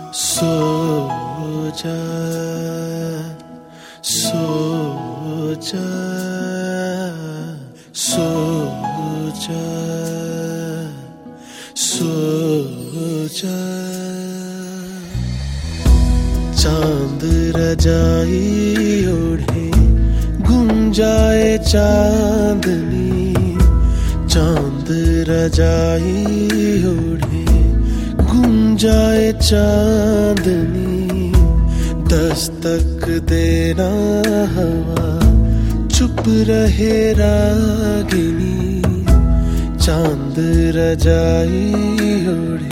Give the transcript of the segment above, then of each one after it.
सो जा, सो जा, सो जा, सो जा। चांद रजाई ओढ़े गुंजाए चांदनी, चांद रजाई ओढ़े गुंजाए चांदनी। दस्तक देना हवा चुप रहे रागिनी, चांद रजाई ओढ़े।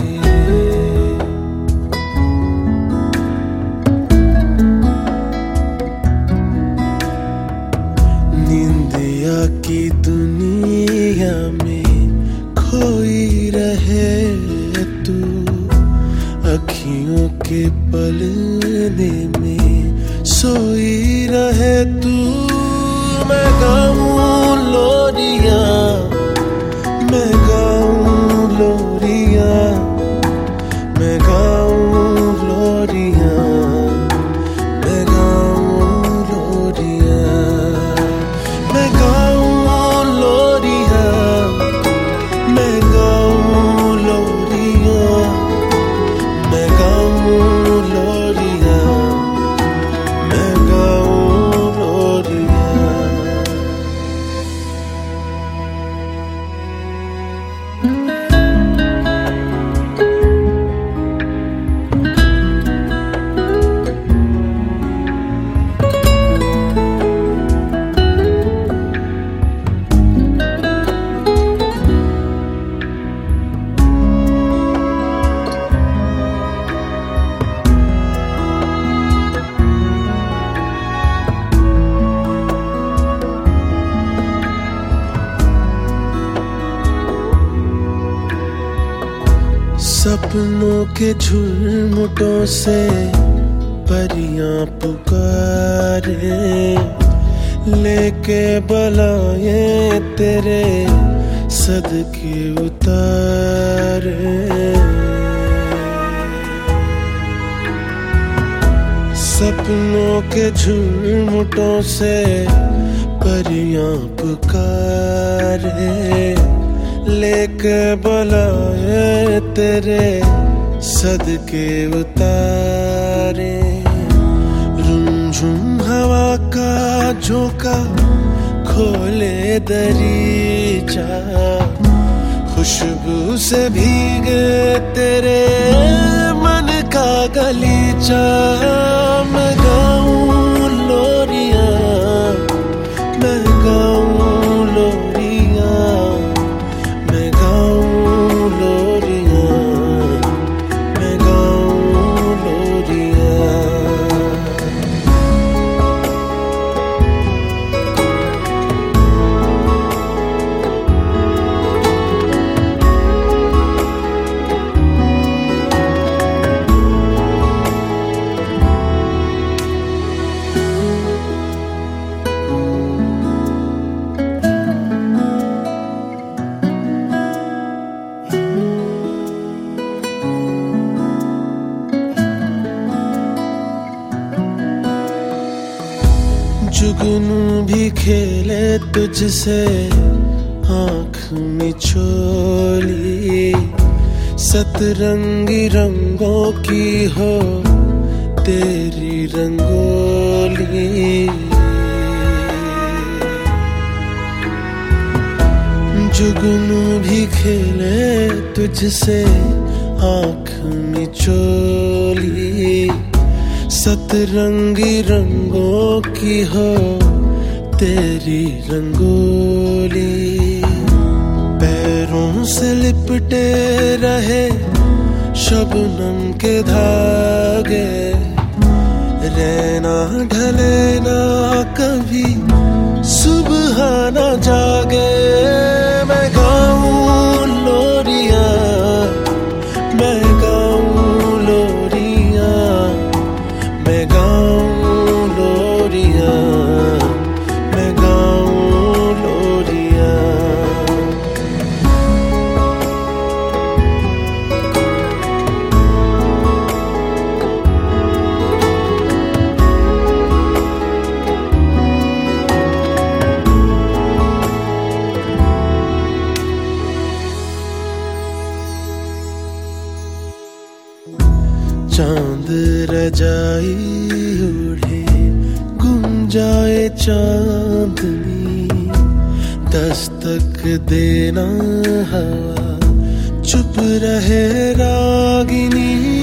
निंदिया की दुनिया में खोई रहे तू, अखियों के पलने में सोई रहे तू। मैं गाऊं लोरिया, मैं गाऊं लोरिया, मैं गाऊं लोरिया, मैं गाऊं लोरिया, मैं गाऊं लोरिया, मैं गाऊं लोरिया, मैं गाऊं लोरिया, मैं गाऊं लोरिया। सपनों के झुरमुटों से परियां पुकारे, लेके बलाएं तेरे सदके उतारे। सपनों के झुरमुटों से परियां पुकारे, लेके बुलाए तेरे सदके उतारे। रुमझुम हवा का झोंका खोले दरीचा, खुशबू से भीगे तेरे मन का गलीचा। मैं गाऊं लोरिया, मैं गाऊं लोरिया, मैं गाऊं लोरिया, मैं गाऊं लोरिया। जुगनू भी खेले तुझसे आँख मिचोली, सतरंगी रंगों की हो तेरी रंगोली। जुगनू भी खेले तुझसे आँख मिचोली, सतरंगी रंगों की हो तेरी रंगोली। पैरों से लिपटे रहे शबनम के धागे, रहना ढले ना कभी सुबह ना जागे। मैं गाऊं लोरिया, मैं गाऊं लोरिया, मैं गाऊं लोरिया, मैं गाऊं लोरिया। चांद रजाई ओढ़े गुम जाए चांदनी, दस्तक देना हवा चुप रहे रागिनी।